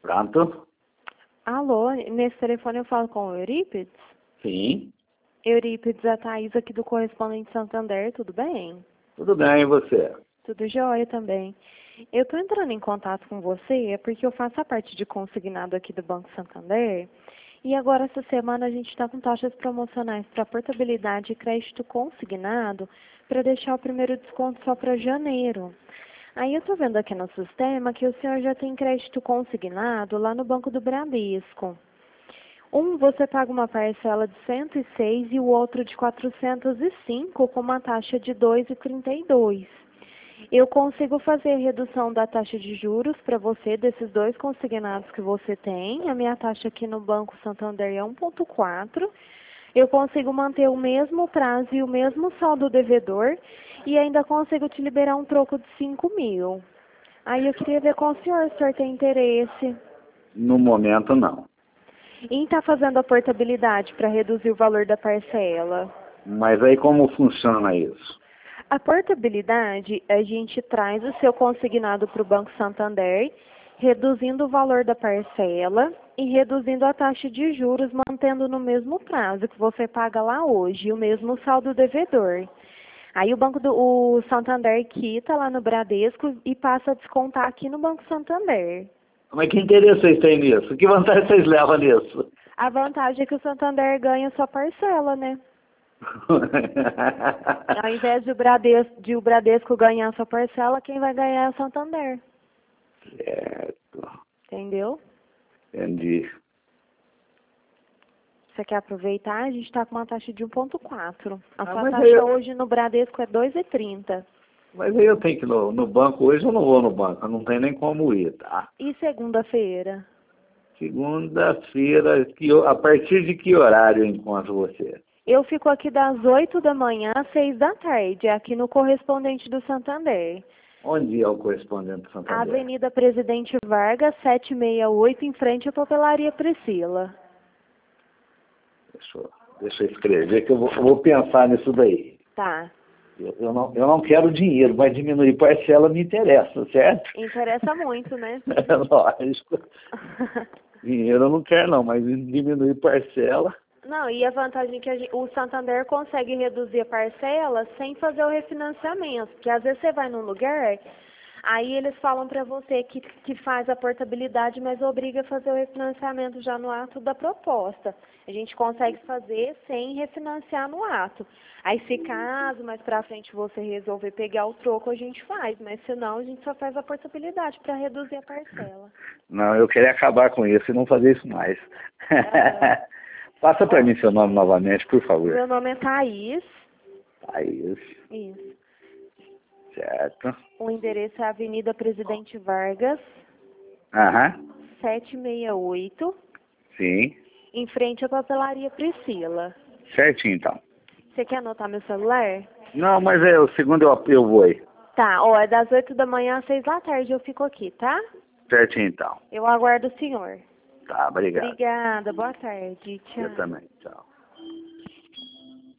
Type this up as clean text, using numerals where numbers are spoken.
Pronto? Alô, nesse telefone eu falo com o Eurípides? Sim. Eurípides, a Thaís aqui do Correspondente Santander, tudo bem? Tudo bem, e você? Tudo jóia também. Eu estou entrando em contato com você porque eu faço a parte de consignado aqui do Banco Santander e agora essa semana a gente está com taxas promocionais para portabilidade e crédito consignado para deixar o primeiro desconto só para janeiro. Aí eu estou vendo aqui no sistema que o senhor já tem crédito consignado lá no Banco do Bradesco. Você paga uma parcela de 106 e o outro de 405 com uma taxa de 2,32. Eu consigo fazer a redução da taxa de juros para você desses dois consignados que você tem. A minha taxa aqui no Banco Santander é 1,4. Eu consigo manter o mesmo prazo e o mesmo saldo devedor e ainda consigo te liberar um troco de 5.000. Aí eu queria ver com o senhor tem interesse No momento, não. em estar fazendo a portabilidade para reduzir o valor da parcela. Mas aí como funciona isso? A portabilidade, a gente traz o seu consignado para o Banco Santander, reduzindo o valor da parcela e reduzindo a taxa de juros, mantendo no mesmo prazo que você paga lá hoje, o mesmo saldo devedor. Aí o Santander quita lá no Bradesco e passa a descontar aqui no Banco Santander. Mas que interesse vocês têm nisso? Que vantagem vocês levam nisso? A vantagem é que o Santander ganha sua parcela, né? Ao invés de o Bradesco ganhar sua parcela, quem vai ganhar é o Santander. Certo. Entendeu? Entendi. Você quer aproveitar? A gente está com uma taxa de 1,4. A sua mas taxa hoje no Bradesco é 2,30. Mas aí eu tenho que ir no banco hoje, eu não vou no banco, eu não tenho nem como ir, tá? E segunda-feira? Segunda-feira, a partir de que horário eu encontro você? Eu fico aqui das 8 da manhã às 6 da tarde, aqui no Correspondente do Santander. Onde é o correspondente do Santander? Avenida Presidente Vargas, 768, em frente à Papelaria Priscila. Deixa eu escrever que eu vou pensar nisso daí. Tá. Eu não quero dinheiro, mas diminuir parcela me interessa, certo? Interessa muito, né? É lógico. Dinheiro eu não quero não, mas diminuir parcela... Não, e a vantagem é que o Santander consegue reduzir a parcela sem fazer o refinanciamento. Porque às vezes você vai num lugar, aí eles falam para você que faz a portabilidade, mas obriga a fazer o refinanciamento já no ato da proposta. A gente consegue fazer sem refinanciar no ato. Aí se caso mais pra frente você resolver pegar o troco, a gente faz. Mas senão a gente só faz a portabilidade para reduzir a parcela. Não, eu queria acabar com isso e não fazer isso mais. Passa para mim seu nome novamente, por favor. Meu nome é Thaís. Thaís. Isso. Certo. O endereço é Avenida Presidente Vargas, Aham. 768, Sim. em frente à Papelaria Priscila. Certinho, então. Você quer anotar meu celular? Não, mas o segundo eu vou aí. Tá, é das 8 da manhã às 6 da tarde eu fico aqui, tá? Certinho, então. Eu aguardo o senhor. Tá, obrigado. Obrigada, boa tarde, tchau. Eu também, tchau.